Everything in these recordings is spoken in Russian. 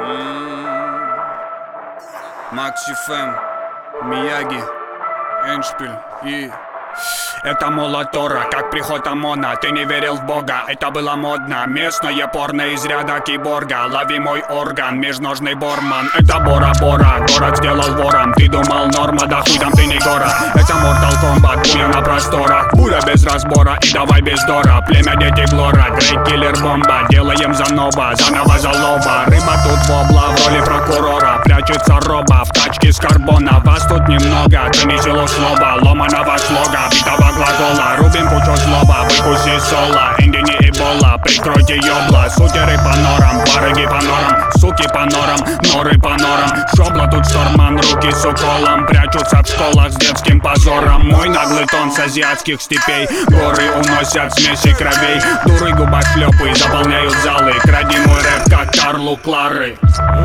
Макси Фэм, Мияги, Эндшпиль и... Это Молотора, как приход ОМОНа. Ты не верил в Бога, это было модно. Местное порно из ряда киборга. Лови мой орган, межножный Борман. Это Бора-Бора, город сделал вором. Ты думал норма, да хуй там ты не гора. Это Mortal Kombat, буря на просторах. Буря без разбора и давай без дора. Племя дети Глора, Грейт Киллер Бомба. Делаем заново, заново залова. Рыба тут вобла в роли прокурора. Прячется роба в тачке с карбона. Вас тут немного, ты не село слова. Ломаного слога, битого глагола. Рубим кучу злоба, выкуси соло. Инди не эбола, прикройте ёбла. Сутеры по норам, барыги по норам. Суки по норам, норы по норам. Шобла тут шторман, руки с уколом. Прячутся в школах с детским позором. Мой наглый тон с азиатских степей. Горы уносят смеси кровей. Дуры губошлёпы заполняют залы. Кради мой рэп, как Карлу Клары.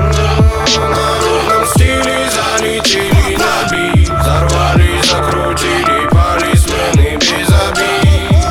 В народном стиле залетели на бит. Взорвали, закрутили полисмены без обид.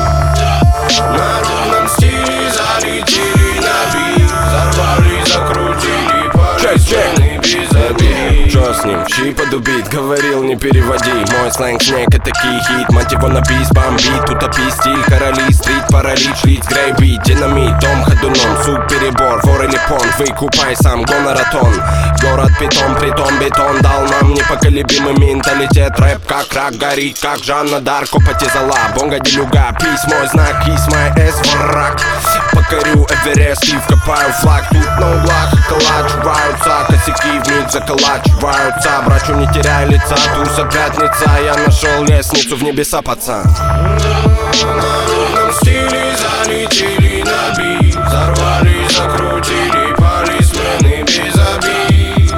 В народном стиле залетели на бит. Взорвали, закрутили полисмены без обид. Чё с ним? Щи подубит, говорил не переводи. Мой сленг снег это хит. Мать его на бис, бомбит, утопи стиль. Короли, стрит, паралич, шлиц, грейбит. Динамит, дом ходуном, суп, перебор. Вор или понт, выкупай сам, гонораton. Город питон, притом бетон дал нам непоколебимый менталитет. Рэп как рак, горит как Жанна Дарко. Потизала, бонга делюга, письмо, знак, кисма, враг. Покорю Эверест и вкопаю флаг. Тут на углах околачиваются косяки, вмиг заколачиваются. Брачу не теряй лица, туса пятница. Я нашел лестницу в небеса, пацан. В народном стиле залетели на бит. Взорвали, закрутили полисмены без обид.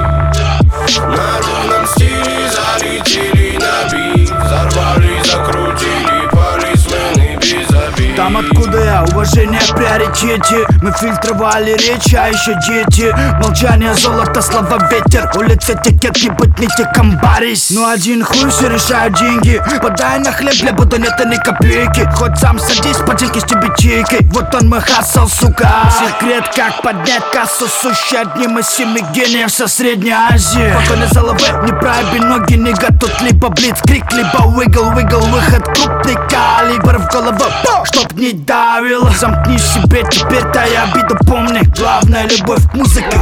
В народном стиле залетели на бит. Взорвали, закрутили полисмены без обид. Там откуда я, уважение в приоритете. Мы фильтровали речь, а еще дети. Молчание, золото, слова, ветер. Улица текет, не быть не текамбарись. Ну один хуй, все решают деньги. Подай на хлеб, для буду нет ни копейки. Хоть сам садись, поделки с тюбетейкой. Вот он мой хассл, сука. Секрет, как поднять кассу, сущий одним из 7 гениев со Средней Азии. Покойный заловы, не проеби ноги, нига. Тут либо блицкрик, либо уигл, выход крупный калибр в голову, чтоб не давило. Замкни себе, теперь-то я обиду помни. Главная любовь к музыке.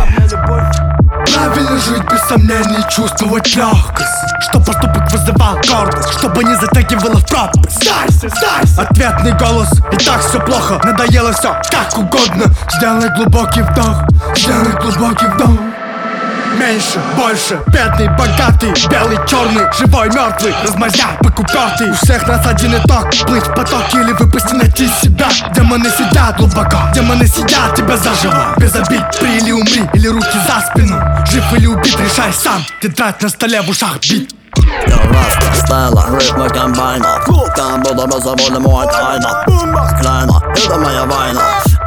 Правильно жить без сомнений, чувствовать легкость. Чтоб поступок вызывал гордость, чтобы не затягивало в пропасть. Сдайся! Ответный голос, и так все плохо. Надоело все как угодно. Сделай глубокий вдох, сделай глубокий вдох. Меньше, больше, бедный, богатый, белый, черный, живой, мертвый, размазня, покупертый. У всех нас один итог, плыть в потоке или выпусти найти себя. Демоны сидят глубоко, демоны сидят тебя заживо. Без обид, при или умри, или руки за спину. Жив или убит, решай сам, тетрадь на столе в ушах бит. Я раста, стайла, ритмы комбайна. Там буду беззаботный мой тайна. Клейна, это моя война.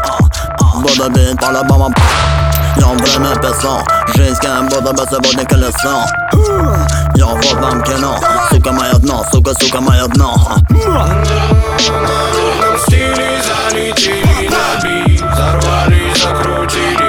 Буду бить по-любому. Я время писал, жизнь как будто бы сегодня колесо. Я вот вам кино, сука мое дно, сука мое дно. В народном стиле залетели на бит. Взорвали, закрутили